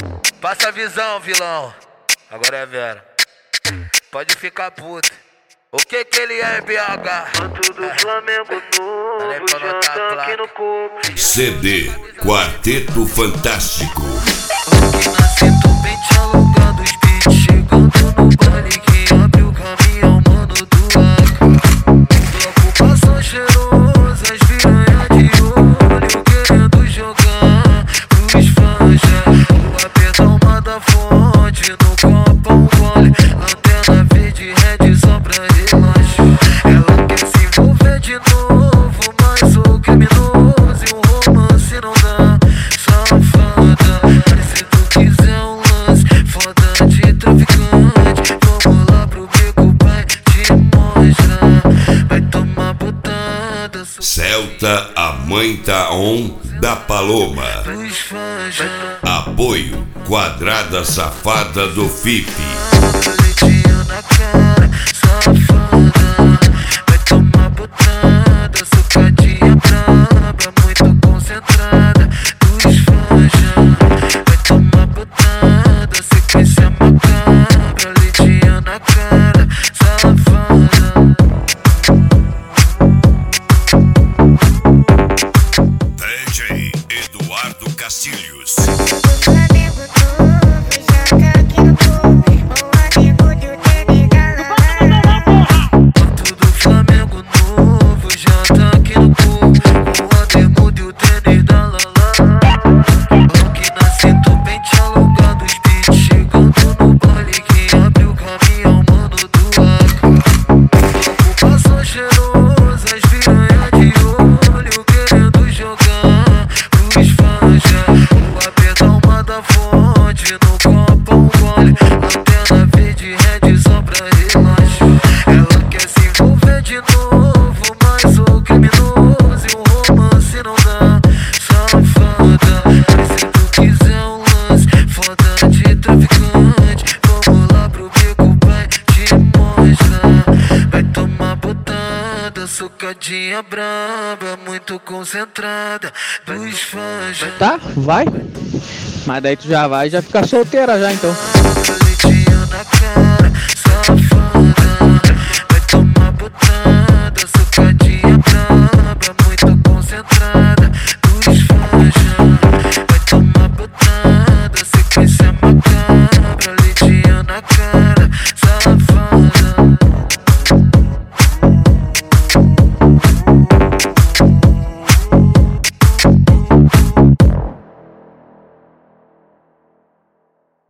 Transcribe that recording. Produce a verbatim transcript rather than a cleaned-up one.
Passa a visão, vilão. Agora é a Vera. Pode ficar puto. O que que ele é, B H? Manto do Flamengo novo, já tá aqui no corpo. C D Quarteto Fantástico. Aqui na cinta o pente alongado, os beats chegando no baile. Quem abre o caminho, mano do Acre. Bloco passou cheiroso, as piranha de olho querendo jogar pros fãs já. O aperta uma da fonte, no copo um gole. Antena verde, red só pra relaxar. Ela quer se envolver de novo, mas o criminoso e o romance não dá. Safada, mas se tu quiser um lance foda de traficante, vamos lá pro beco, pai, te mostrar. Vai tomar botada. Celta, a mãe tá on da Paloma. Dos fãs já. Apoio Quadrada Safada do F I P. Leitinho na cara, safada. Vai tomar botada, sucadinha braba, muito concentrada. Dos fãs já. Vai tomar botada, sequência macabra. Leitinho na cara, safada. D J Eduardo Castilhos. Sucadinha braba, muito concentrada. Dos fãs já. Tá, vai. Mas daí tu já vai e já fica solteira já então.